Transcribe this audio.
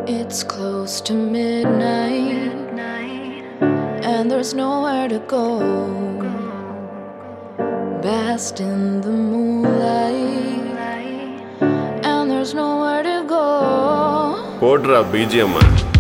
It's close to midnight, and there's nowhere to go. Bask in the moonlight, and there's nowhere to go. Podra BGM.